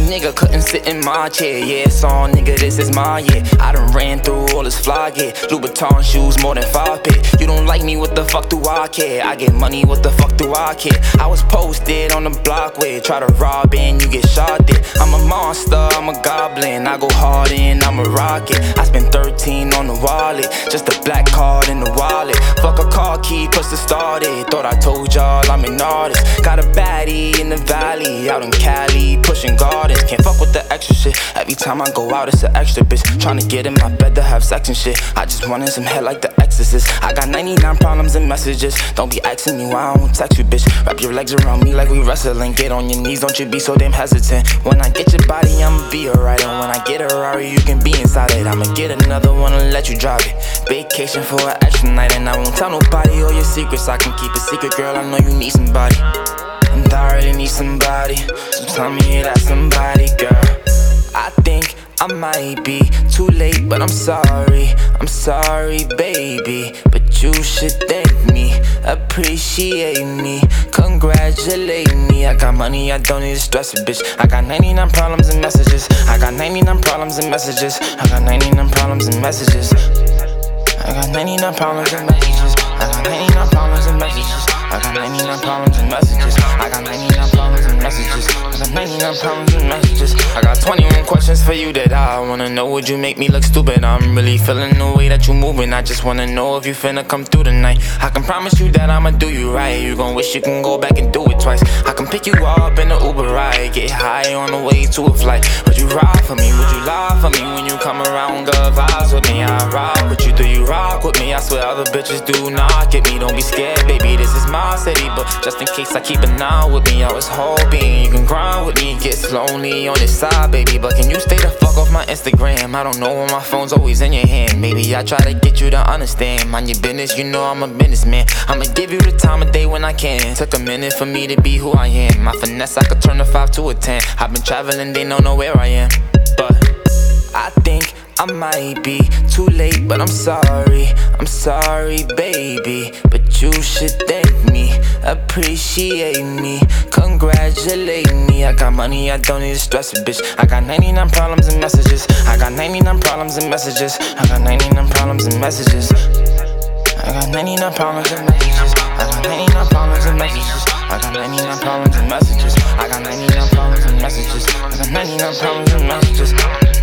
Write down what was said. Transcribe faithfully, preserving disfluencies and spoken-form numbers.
nigga couldn't sit in my chair. Yeah, song nigga, this is my year. I done ran through all this fly gear. Louboutin shoes, more than five pair. You don't like me, what the fuck do I care? I get money, what the fuck do I care? I was posted on the block where try to rob and you get shot there. I'm a monster, I'm a goblin. I go hard and I'm a rocket. I spent thirteen on the wallet, just a black card in the wallet. Fuck a car key, push the started. Thought I told y'all I'm an artist. Got a baddie in the valley, out in Cali, pushing gardens. Can't fuck with the extra shit. Every time I go out, it's an extra bitch. Tryna get in my bed to have sex and shit. I just wanted some head like the Exorcist. I got ninety-nine problems and messages. Don't be asking me why I don't text you, bitch. Wrap your legs around me like we wrestling. Get on your knees, don't you be so damn hesitant. When I get your body, I'ma be alright. And when I get a Rari, you can be inside it. I'ma get another one and let you drive it. Vacation for an extra night, and I won't tell nobody all your secrets. I can keep a secret, girl, I know you need somebody. And I really need somebody, so tell me that somebody, girl. I think I might be too late, but I'm sorry, I'm sorry, baby. But you should thank me, appreciate me, congratulate me. I got money, I don't need to stress it, bitch. I got ninety-nine problems and messages. I got ninety-nine problems and messages. I got ninety-nine problems and messages. I got ninety-nine problems and messages. I got ninety-nine problems and messages. I got ninety-nine problems and messages. I got ninety-nine problems and messages. I got ninety-nine problems and messages. I got twenty-one questions for you that I wanna know. Would you make me look stupid? I'm really feeling the way that you moving. I just wanna know if you finna come through tonight. I can promise you that I'ma do you right. You gon' wish you can go back and do it twice. I can pick you up in the Uber ride, get high on the way to a flight. Would you ride for me? Would you lie for me when you come around? Good vibes with me, I rock with you. Do you rock with me? I swear other bitches do not get me. Don't be scared, baby, this is my city. But just in case I keep an eye with me, I was hoping you can grind with me. Get lonely on this side, baby, but can you stay the fuck off my Instagram? I don't know when my phone's always in your hand. Maybe I try to get you to understand. Mind your business, you know I'm a businessman. I'ma give you the time of day when I can. Took a minute for me to be who I am. My finesse, I could turn a five to a ten. I've been traveling, they don't know where I am. But I think I might be too late, but I'm sorry, I'm sorry, baby. But you should thank me, appreciate me, congratulate me. I got money, I don't need to stress it, bitch. I got ninety-nine problems and messages. I got ninety-nine problems and messages. I got ninety-nine problems and messages. I got ninety-nine problems and messages. I got ninety-nine problems and messages. I got ninety-nine problems and messages. I got ninety-nine problems and messages. I got ninety-nine problems and messages.